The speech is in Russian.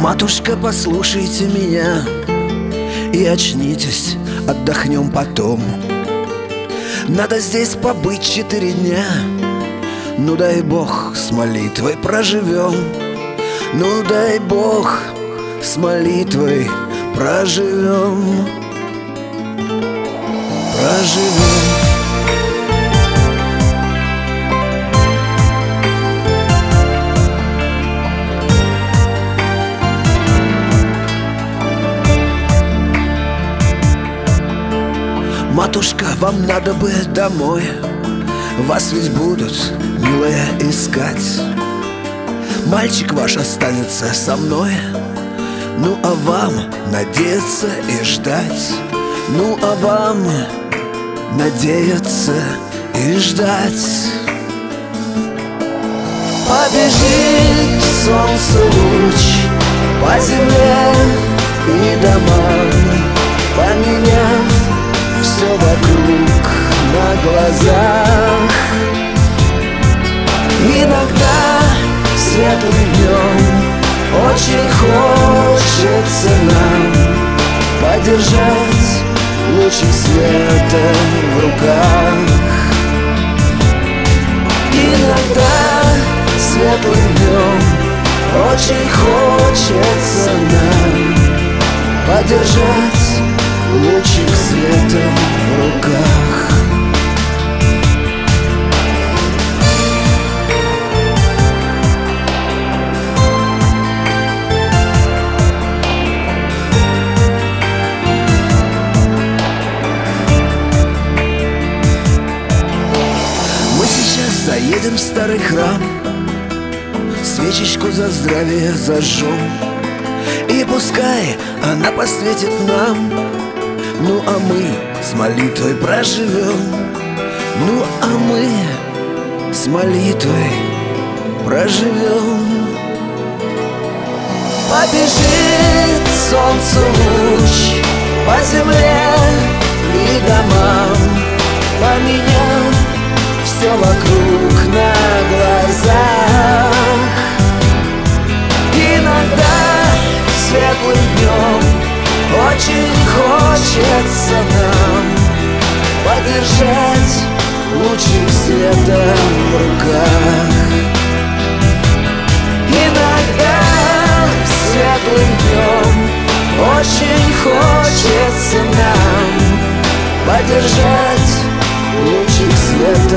Матушка, послушайте меня и очнитесь, отдохнем потом. Надо здесь побыть 4 дня. Ну дай Бог, с молитвой проживем. Ну дай Бог, с молитвой проживем. Проживем. Матушка, вам надо бы домой. Вас ведь будут, милая, искать. Мальчик ваш останется со мной. Ну а вам надеяться и ждать. Ну а вам надеяться и ждать. Побежит солнце луч по земле и домам, поменяв все вокруг на глазах. Иногда светлым днем очень хочется нам подержать лучик света в руках. Иногда светлым днем очень хочется нам подержать лучик света в руках. Мы сейчас заедем в старый храм, свечечку за здравие зажжем, и пускай она посветит нам. Ну а мы с молитвой проживем. Ну а мы с молитвой проживем. Побежит солнце луч по земле и домам, поменяв все вокруг на глазах. Иногда светлым днем очень хочется нам подержать лучик света в руках. Иногда светлым днем очень хочется нам подержать лучик света